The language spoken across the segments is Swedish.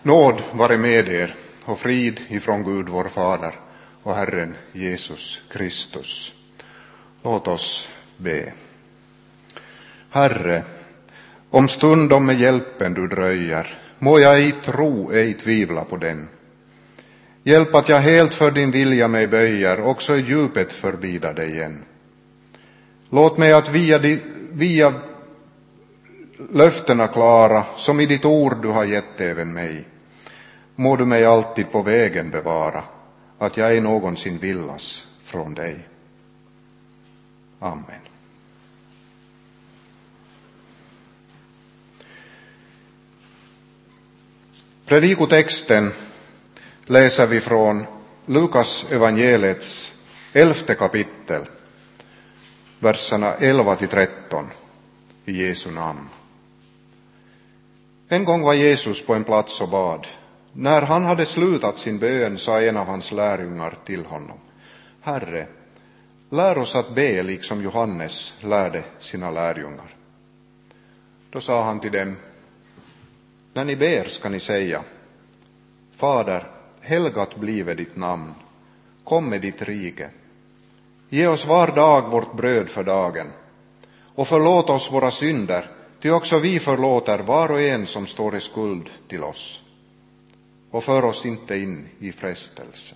Nåd vare med er och frid ifrån Gud vår Fader och Herren Jesus Kristus. Låt oss be. Herre, om stundom med hjälpen du dröjer, må jag ej tro, ej tvivla på den. Hjälp att jag helt för din vilja mig böjer, också i djupet förbida dig igen. Låt mig att via löftena klara, som i ditt ord du har gett även mig, må du mig alltid på vägen bevara, att jag ej någonsin villas från dig. Amen. Predikotexten läser vi från Lukas evangeliets 11 kapitel, verserna 11-13 i Jesu namn. En gång var Jesus på en plats och bad. När han hade slutat sin bön sa en av hans lärjungar till honom: Herre, lär oss att be liksom Johannes lärde sina lärjungar. Då sa han till dem: när ni ber ska ni säga: Fader, helgat blive ditt namn, kom med ditt rike. Ge oss var dag vårt bröd för dagen, och förlåt oss våra synder, ty också vi förlåter var och en som står i skuld till oss. Och för oss inte in i frestelse.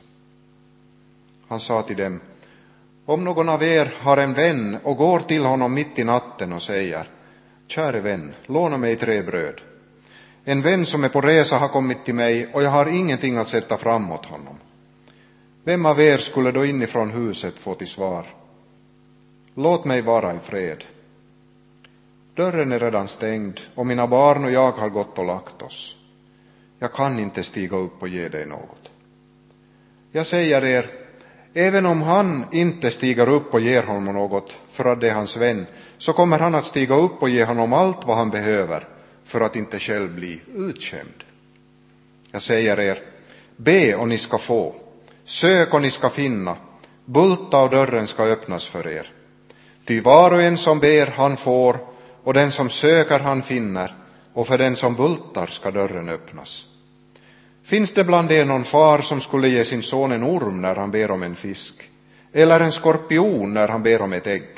Han sa till dem: om någon av er har en vän och går till honom mitt i natten och säger: käre vän, låna mig 3 bröd. En vän som är på resa har kommit till mig och jag har ingenting att sätta fram åt honom. Vem av er skulle då inifrån huset få till svar: låt mig vara i fred. Dörren är redan stängd och mina barn och jag har gått och lagt oss. Jag kan inte stiga upp och ge dig något. Jag säger er, även om han inte stiger upp och ger honom något för att det är hans vän, så kommer han att stiga upp och ge honom allt vad han behöver för att inte själv bli utskämd. Jag säger er, be och ni ska få, sök och ni ska finna, bulta och dörren ska öppnas för er. Ty var och en som ber han får, och den som söker han finner, och för den som bultar ska dörren öppnas. Finns det bland er någon far som skulle ge sin son en orm när han ber om en fisk, eller en skorpion när han ber om ett ägg?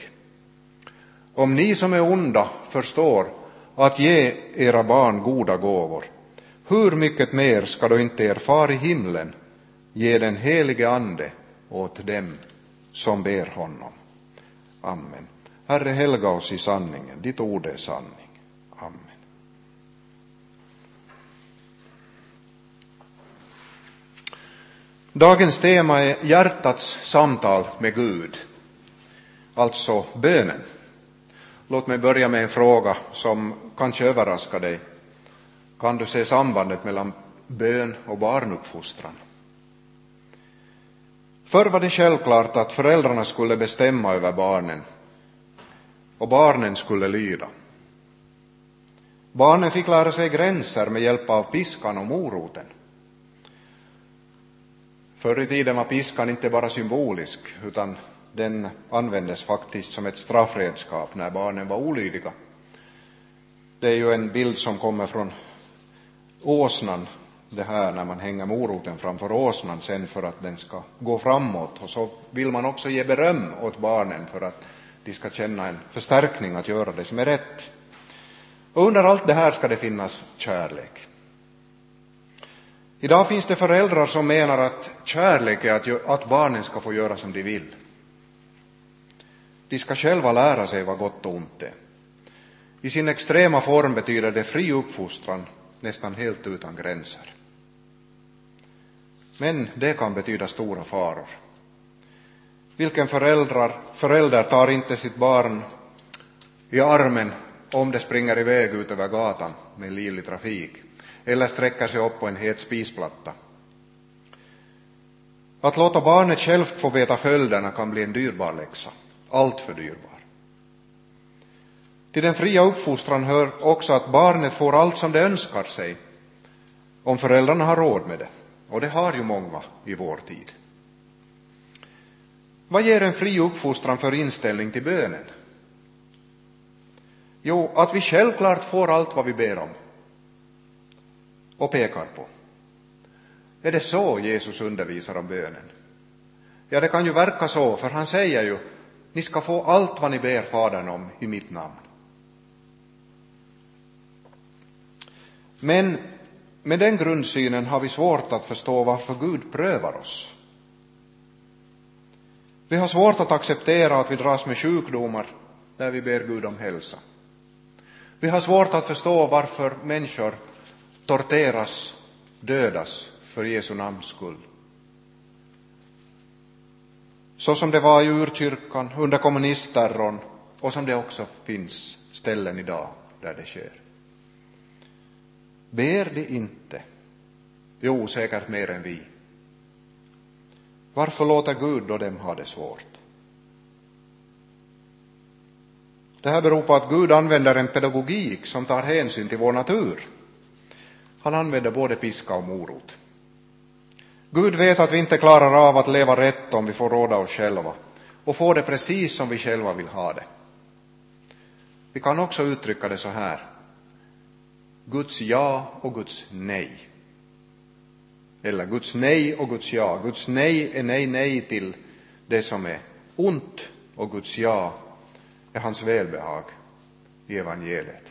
Om ni som är onda förstår att ge era barn goda gåvor, hur mycket mer ska då inte er far i himlen ge den helige ande åt dem som ber honom? Amen. Herre, helga oss i sanningen, ditt ord är sanning. Amen. Dagens tema är hjärtats samtal med Gud, alltså bönen. Låt mig börja med en fråga som kanske överraskar dig. Kan du se sambandet mellan bön och barnuppfostran? Förr var det självklart att föräldrarna skulle bestämma över barnen och barnen skulle lyda. Barnen fick lära sig gränser med hjälp av piskan och moroten. Förr i tiden var piskan inte bara symbolisk, utan den användes faktiskt som ett straffredskap när barnen var olydiga. Det är ju en bild som kommer från åsnan, det här när man hänger moroten framför åsnan sen för att den ska gå framåt. Och så vill man också ge beröm åt barnen för att de ska känna en förstärkning att göra det som är rätt. Och under allt det här ska det finnas kärlek. Idag finns det föräldrar som menar att kärlek är att barnen ska få göra som de vill. De ska själva lära sig vad gott och ont är. I sin extrema form betyder det fri uppfostran, nästan helt utan gränser. Men det kan betyda stora faror. Vilken förälder tar inte sitt barn i armen om det springer iväg ut över gatan med livlig trafik eller sträcker sig upp på en het spisplatta? Att låta barnet självt få veta följderna kan bli en dyrbar läxa, allt för dyrbar. Till den fria uppfostran hör också att barnet får allt som det önskar sig, om föräldrarna har råd med det. Och det har ju många i vår tid. Vad ger en fri uppfostran för inställning till bönen? Jo, att vi självklart får allt vad vi ber om och pekar på. Är det så Jesus undervisar om bönen? Ja, det kan ju verka så, för han säger ju, ni ska få allt vad ni ber Fadern om i mitt namn. Men med den grundsynen har vi svårt att förstå varför Gud prövar oss. Vi har svårt att acceptera att vi dras med sjukdomar när vi ber Gud om hälsa. Vi har svårt att förstå varför människor torteras, dödas för Jesu namns skull. Så som det var i urkyrkan under kommunistterrorn och som det också finns ställen idag där det sker. Ber de inte? Jo, säkert mer än vi. Varför låter Gud då dem ha det svårt? Det här beror på att Gud använder en pedagogik som tar hänsyn till vår natur. Han använder både piska och morot. Gud vet att vi inte klarar av att leva rätt om vi får råda oss själva och få det precis som vi själva vill ha det. Vi kan också uttrycka det så här: Guds ja och Guds nej. Eller Guds nej och Guds ja. Guds nej är nej till det som är ont, och Guds ja är hans välbehag i evangeliet.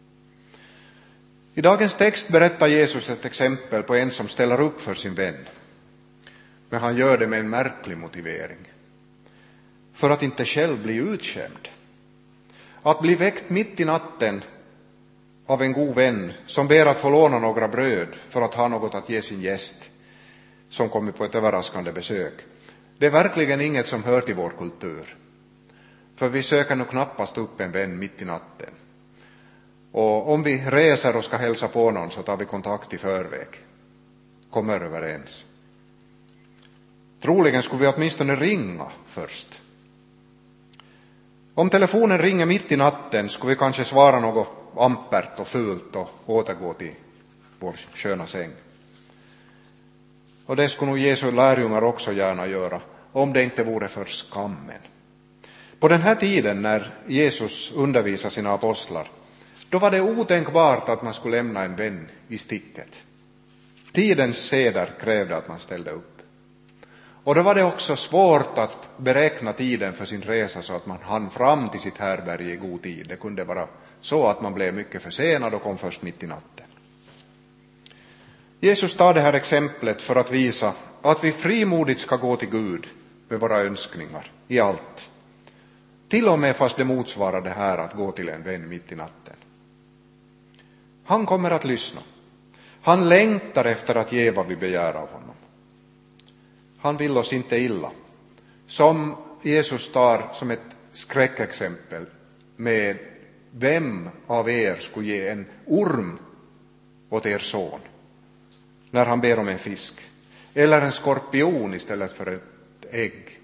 I dagens text berättar Jesus ett exempel på en som ställer upp för sin vän. Men han gör det med en märklig motivering. För att inte själv bli utskämd. Att bli väckt mitt i natten av en god vän som ber att få låna några bröd för att ha något att ge sin gäst som kommer på ett överraskande besök. Det är verkligen inget som hör till vår kultur. För vi söker nog knappast upp en vän mitt i natten. Och om vi reser och ska hälsa på någon så tar vi kontakt i förväg. Kommer överens. Troligen skulle vi åtminstone ringa först. Om telefonen ringer mitt i natten skulle vi kanske svara något ampert och fult och återgå till vår sköna säng. Och det skulle nog Jesu lärjungar också gärna göra, om det inte vore för skammen. På den här tiden när Jesus undervisar sina apostlar, då var det otänkbart att man skulle lämna en vän i sticket. Tidens seder krävde att man ställde upp. Och då var det också svårt att beräkna tiden för sin resa så att man hann fram till sitt härberge i god tid. Det kunde vara så att man blev mycket försenad och kom först mitt i natten. Jesus tar det här exemplet för att visa att vi frimodigt ska gå till Gud med våra önskningar i allt. Till och med fast det motsvarar det här att gå till en vän mitt i natten. Han kommer att lyssna. Han längtar efter att ge vad vi begär av honom. Han vill oss inte illa. Som Jesus tar som ett skräckexempel med vem av er skulle ge en orm åt er son när han ber om en fisk, eller en skorpion istället för ett ägg.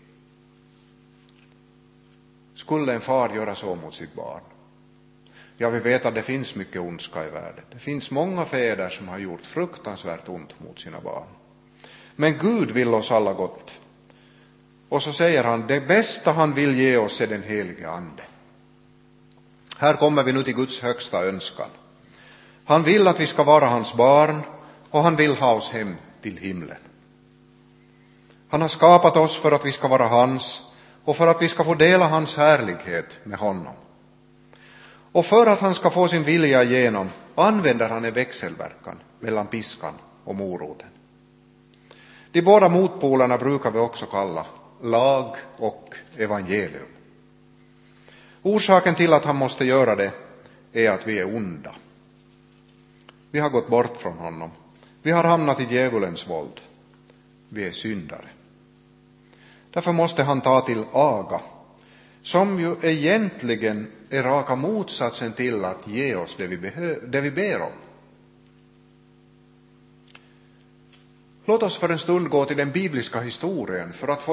Skulle en far göra så mot sitt barn? Ja, vi vet att det finns mycket ondska i världen. Det finns många fäder som har gjort fruktansvärt ont mot sina barn. Men Gud vill oss alla gott. Och så säger han, det bästa han vill ge oss är den helige ande. Här kommer vi nu till Guds högsta önskan. Han vill att vi ska vara hans barn, och han vill ha oss hem till himlen. Han har skapat oss för att vi ska vara hans, och för att vi ska få dela hans härlighet med honom. Och för att han ska få sin vilja igenom använder han en växelverkan mellan piskan och moroten. De båda motpolerna brukar vi också kalla lag och evangelium. Orsaken till att han måste göra det är att vi är onda. Vi har gått bort från honom. Vi har hamnat i djävulens våld. Vi är syndare. Därför måste han ta till aga, som ju egentligen är raka motsatsen till att ge oss det vi ber om. Låt oss för en stund gå till den bibliska historien för att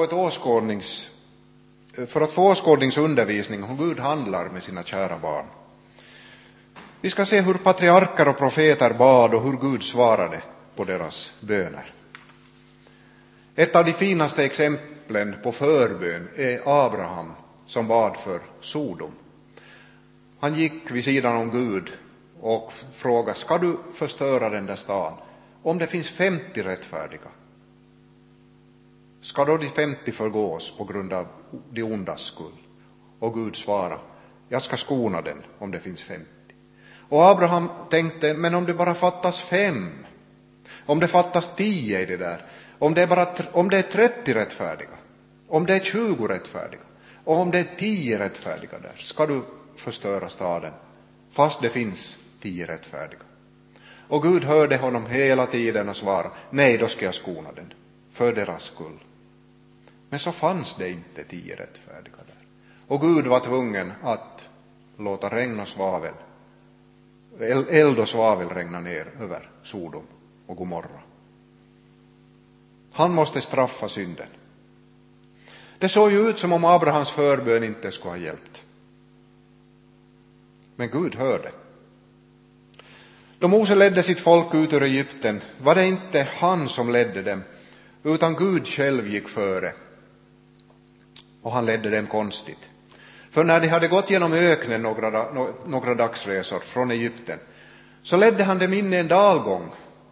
få åskådningsundervisning om hur Gud handlar med sina kära barn. Vi ska se hur patriarker och profeter bad och hur Gud svarade på deras böner. Ett av de finaste exemplen på förbön är Abraham som bad för Sodom. Han gick vid sidan om Gud och frågade, ska du förstöra den där stan? om det finns 50 rättfärdiga, ska då de 50 förgås på grund av de ondas skull? Och Gud svarar, jag ska skona den om det finns 50. Och Abraham tänkte, men om det bara fattas 5, om det fattas 10 i det där, om det är 30 rättfärdiga, om det är 20 rättfärdiga, och om det är 10 rättfärdiga där, ska du förstöra staden fast det finns 10 rättfärdiga? Och Gud hörde honom hela tiden och svarade, nej, då ska jag skona den för deras skull. Men så fanns det inte 10 rättfärdiga där. Och Gud var tvungen att låta regn och svavel, eld och svavel regna ner över Sodom och Gomorra. Han måste straffa synden. Det såg ju ut som om Abrahams förbön inte skulle ha hjälpt. Men Gud hörde. Då Mose ledde sitt folk ut ur Egypten var det inte han som ledde dem, utan Gud själv gick före. Och han ledde dem konstigt. För när de hade gått genom öknen några dagsresor från Egypten, så ledde han dem in i en dalgång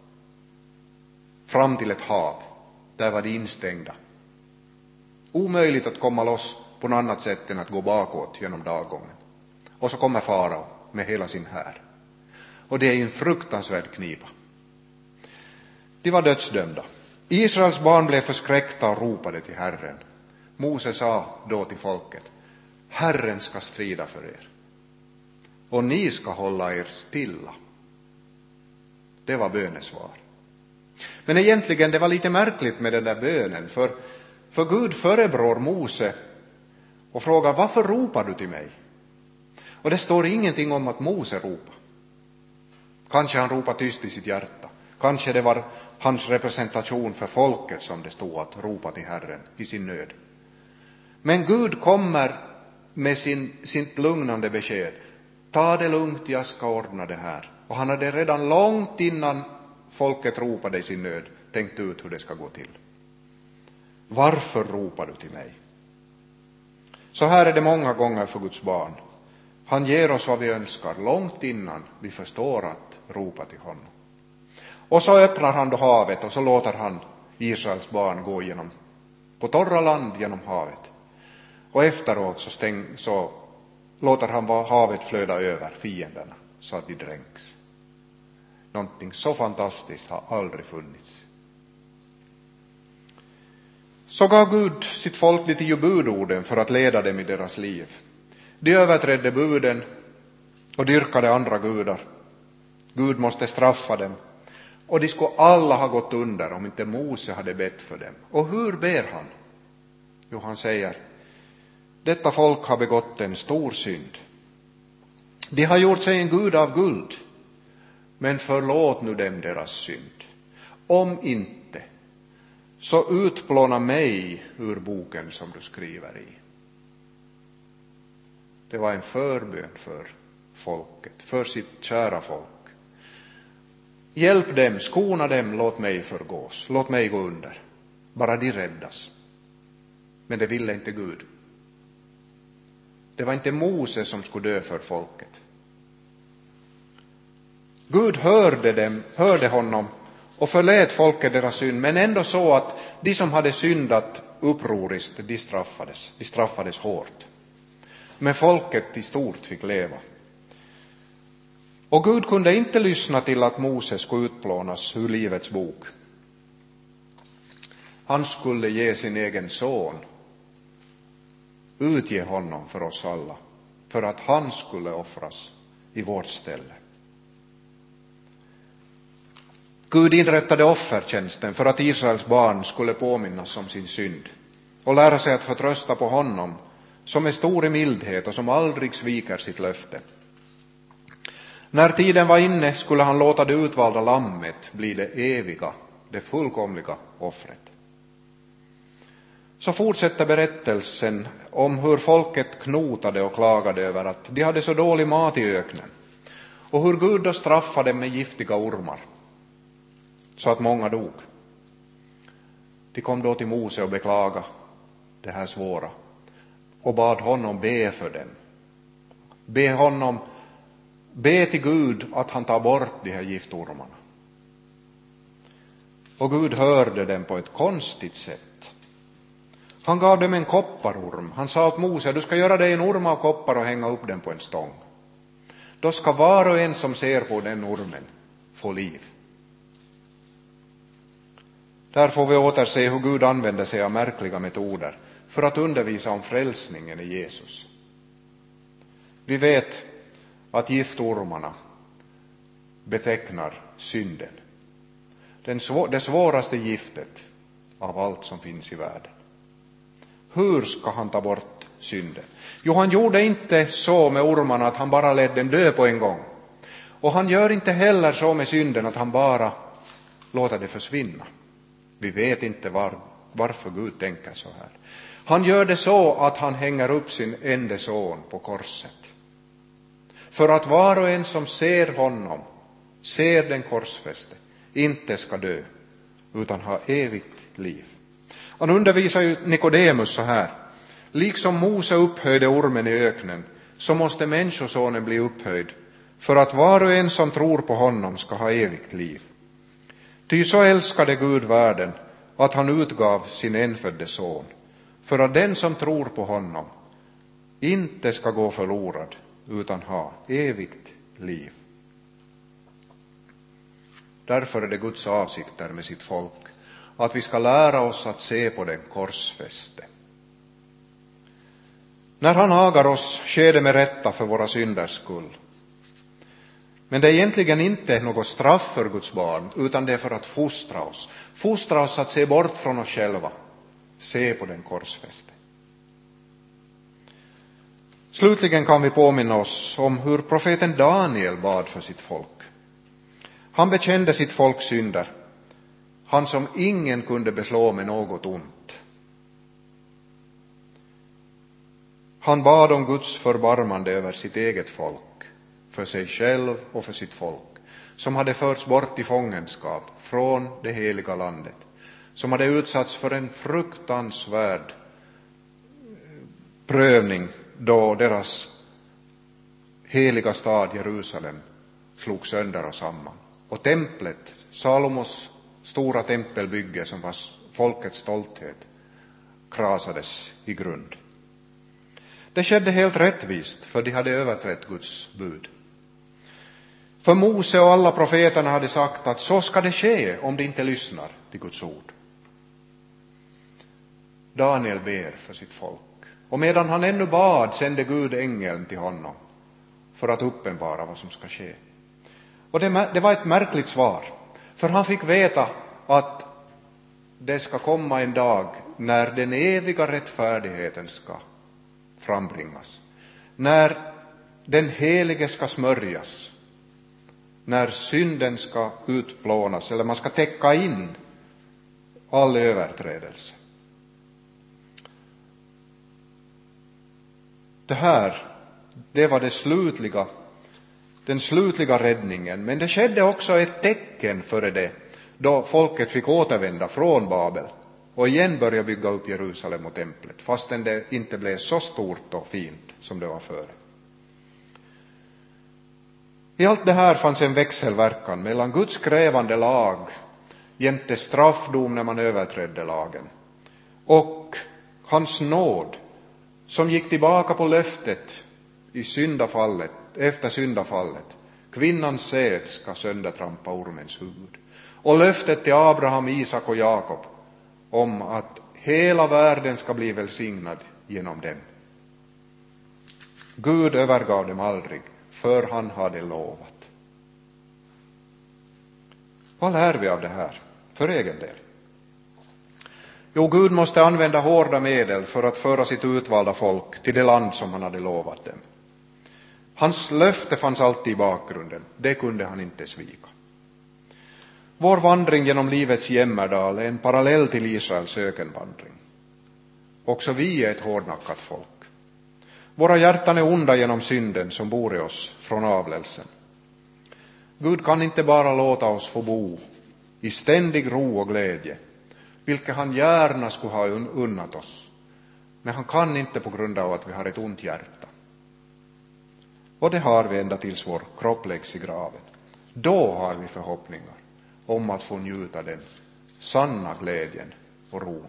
fram till ett hav. Där var de instängda. Omöjligt att komma loss på något annat sätt än att gå bakåt genom dalgången. Och så kommer farao med hela sin här. Och det är en fruktansvärd knipa. De var dödsdömda. Israels barn blev förskräckta och ropade till Herren. Mose sa då till folket, Herren ska strida för er. Och ni ska hålla er stilla. Det var bönesvar. Men egentligen det var lite märkligt med den där bönen. För Gud förebrår Mose och frågar, varför ropar du till mig? Och det står ingenting om att Mose ropar. Kanske han ropar tyst i sitt hjärta. Kanske det var hans representation för folket som det stod att ropa till Herren i sin nöd. Men Gud kommer med sitt lugnande besked. Ta det lugnt, jag ska ordna det här. Och han hade redan långt innan folket ropade i sin nöd tänkt ut hur det ska gå till. Varför ropar du till mig? Så här är det många gånger för Guds barn. Han ger oss vad vi önskar långt innan vi förstår att ropa till honom. Och så öppnar han då havet och så låter han Israels barn gå på torra land genom havet. Och efteråt så låter han havet flöda över fienderna så att de dränks. Någonting så fantastiskt har aldrig funnits. Så gav Gud sitt folk de 10 budorden för att leda dem i deras liv. De överträdde buden och dyrkade andra gudar. Gud måste straffa dem. Och de skulle alla ha gått under om inte Mose hade bett för dem. Och hur ber han? Jo, han säger, detta folk har begått en stor synd. De har gjort sig en gud av guld. Men förlåt nu dem deras synd. Om inte, så utplåna mig ur boken som du skriver i. Det var en förbön för folket, för sitt kära folk. Hjälp dem, skona dem, låt mig förgås, låt mig gå under. Bara de räddas. Men det ville inte Gud. Det var inte Mose som skulle dö för folket. Gud hörde honom och förlät folket deras synd, men ändå så att de som hade syndat upproriskt, de straffades hårt. Men folket i stort fick leva. Och Gud kunde inte lyssna till att Mose skulle utplånas ur livets bok. Han skulle ge sin egen son, utge honom för oss alla, för att han skulle offras i vårt ställe. Gud inrättade offertjänsten för att Israels barn skulle påminnas om sin synd och lära sig att förtrösta på honom som är stor i mildhet och som aldrig sviker sitt löfte. När tiden var inne skulle han låta det utvalda lammet bli det eviga, det fullkomliga offret. Så fortsätter berättelsen om hur folket knotade och klagade över att de hade så dålig mat i öknen och hur Gud då straffade med giftiga ormar så att många dog. De kom då till Mose och beklaga det här svåra och bad honom be för dem. Be till Gud att han tar bort de här giftormarna. Och Gud hörde dem på ett konstigt sätt. Han gav dem en kopparorm. Han sa åt Mose, du ska göra dig en orm av koppar och hänga upp den på en stång. Då ska var och en som ser på den ormen få liv. Där får vi återse hur Gud använder sig av märkliga metoder för att undervisa om frälsningen i Jesus. Vi vet att giftormarna betecknar synden. Det svåraste giftet av allt som finns i världen. Hur ska han ta bort synden? Jo, han gjorde inte så med ormarna att han bara lät den dö på en gång. Och han gör inte heller så med synden att han bara låter det försvinna. Vi vet inte varför Gud tänker så här. Han gör det så att han hänger upp sin enda son på korset. För att var och en som ser honom, ser den korsfäste, inte ska dö utan ha evigt liv. Han undervisar ju Nikodemus så här. Liksom Mose upphöjde ormen i öknen, så måste människosonen bli upphöjd, för att var och en som tror på honom ska ha evigt liv. Ty så älskade Gud världen, att han utgav sin enfödde son, för att den som tror på honom inte ska gå förlorad, utan ha evigt liv. Därför är det Guds avsikter med sitt folk, att vi ska lära oss att se på den korsfäste. När han agar oss sker det med rätta för våra synders skull. Men det är egentligen inte något straff för Guds barn, utan det är för att fostra oss. Fostra oss att se bort från oss själva. Se på den korsfäste. Slutligen kan vi påminna oss om hur profeten Daniel bad för sitt folk. Han bekände sitt folks synder. Han som ingen kunde beslå med något ont. Han bad om Guds förbarmande över sitt eget folk, för sig själv och för sitt folk, som hade förts bort i fångenskap från det heliga landet, som hade utsatts för en fruktansvärd prövning då deras heliga stad Jerusalem slog sönder och samman. Och templet, Salomos stora tempelbygge som var folkets stolthet, krasades i grund. Det skedde helt rättvist, för de hade överträtt Guds bud. För Mose och alla profeterna hade sagt att så ska det ske om de inte lyssnar till Guds ord. Daniel ber för sitt folk. Och medan han ännu bad sände Gud ängeln till honom för att uppenbara vad som ska ske. Och det var ett märkligt svar. För han fick veta att det ska komma en dag när den eviga rättfärdigheten ska frambringas. När den helige ska smörjas. När synden ska utplånas, eller man ska täcka in all överträdelse. Det var den slutliga räddningen. Men det skedde också ett tecken före det, då folket fick återvända från Babel och igen börja bygga upp Jerusalem och templet, fastän det inte blev så stort och fint som det var före. I allt det här fanns en växelverkan mellan Guds krävande lag jämte straffdom när man överträdde lagen och hans nåd som gick tillbaka på löftet i syndafallet, efter syndafallet. Kvinnans säd ska söndertrampa ormens huvud. Och löftet till Abraham, Isak och Jakob om att hela världen ska bli välsignad genom dem. Gud övergav dem aldrig, för han hade lovat. Vad lär vi av det här för egen del? Jo, Gud måste använda hårda medel för att föra sitt utvalda folk till det land som han hade lovat dem. Hans löfte fanns alltid i bakgrunden. Det kunde han inte svika. Vår vandring genom livets jämmerdal är en parallell till Israels ökenvandring. Också vi är ett hårdnackat folk. Våra hjärtan är onda genom synden som bor i oss från avlelsen. Gud kan inte bara låta oss få bo i ständig ro och glädje, vilket han gärna skulle ha unnat oss. Men han kan inte på grund av att vi har ett ont hjärta. Och det har vi ända tills vår kropp läggs i graven. Då har vi förhoppningar om att få njuta den sanna glädjen och ron.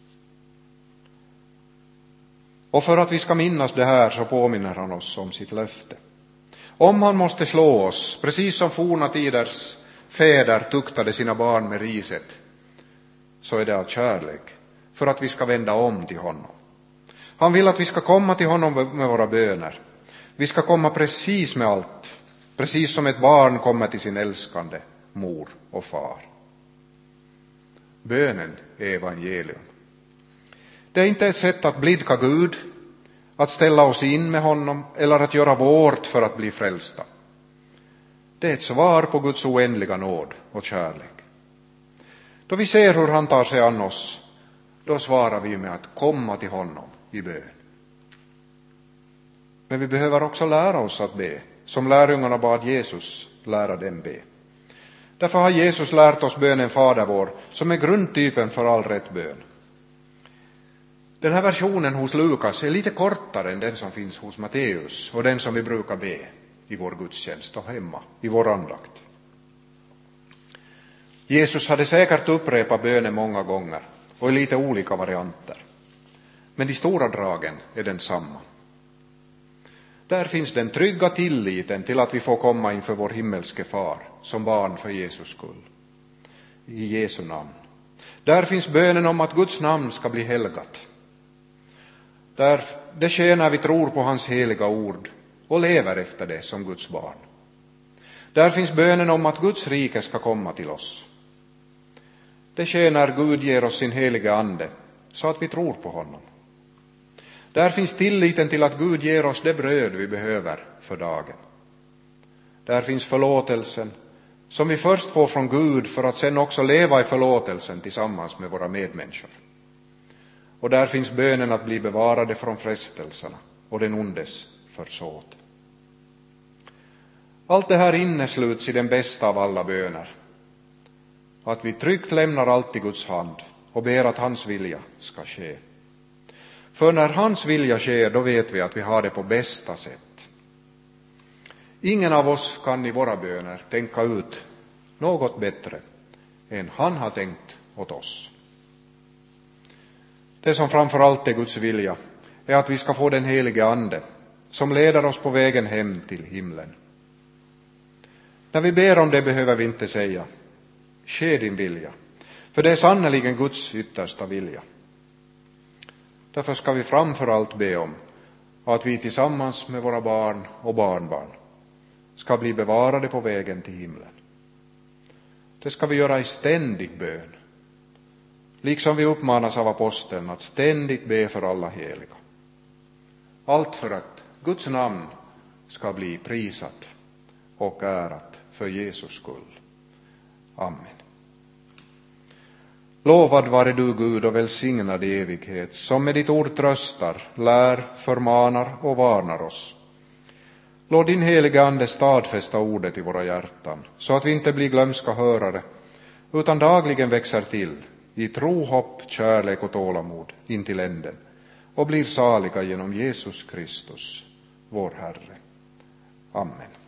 Och för att vi ska minnas det här så påminner han oss om sitt löfte. Om han måste slå oss, precis som forna tiders fäder tuktade sina barn med riset, så är det av kärlek, för att vi ska vända om till honom. Han vill att vi ska komma till honom med våra böner. Vi ska komma precis med allt, precis som ett barn kommer till sin älskande mor och far. Bönen är evangelium. Det är inte ett sätt att blidka Gud, att ställa oss in med honom eller att göra vårt för att bli frälsta. Det är ett svar på Guds oändliga nåd och kärlek. Då vi ser hur han tar sig an oss, då svarar vi med att komma till honom i bön. Men vi behöver också lära oss att be, som lärjungarna bad Jesus lära dem be. Därför har Jesus lärt oss bönen Fader vår, som är grundtypen för all rätt bön. Den här versionen hos Lukas är lite kortare än den som finns hos Matteus och den som vi brukar be i vår gudstjänst och hemma i vår andakt. Jesus hade säkert upprepat bönen många gånger och i lite olika varianter. Men de stora dragen är den samma. Där finns den trygga tilliten till att vi får komma inför vår himmelske far som barn för Jesus skull. I Jesu namn. Där finns bönen om att Guds namn ska bli helgat. Det sker när vi tror på hans heliga ord och lever efter det som Guds barn. Där finns bönen om att Guds rike ska komma till oss. Det sker när Gud ger oss sin heliga ande så att vi tror på honom. Där finns tilliten till att Gud ger oss det bröd vi behöver för dagen. Där finns förlåtelsen som vi först får från Gud för att sen också leva i förlåtelsen tillsammans med våra medmänniskor. Och där finns bönen att bli bevarade från frestelserna och den ondes försåt. Allt det här innesluts i den bästa av alla böner. Att vi tryggt lämnar allt i Guds hand och ber att hans vilja ska ske. För när hans vilja sker, då vet vi att vi har det på bästa sätt. Ingen av oss kan i våra böner tänka ut något bättre än han har tänkt åt oss. Det som framför allt är Guds vilja är att vi ska få den helige ande som leder oss på vägen hem till himlen. När vi ber om det behöver vi inte säga ske din vilja, för det är sannoliken Guds yttersta vilja. Därför ska vi framför allt be om att vi tillsammans med våra barn och barnbarn ska bli bevarade på vägen till himlen. Det ska vi göra i ständig bön, liksom vi uppmanas av aposteln att ständigt be för alla heliga. Allt för att Guds namn ska bli prisat och ärat för Jesus skull. Amen. Lovad vare du, Gud, och välsignad i evighet, som med ditt ord tröstar, lär, förmanar och varnar oss. Låt din heliga ande stadfästa ordet i våra hjärtan, så att vi inte blir glömska hörare, utan dagligen växer till i tro, hopp, kärlek och tålamod in till änden, och blir saliga genom Jesus Kristus, vår Herre. Amen.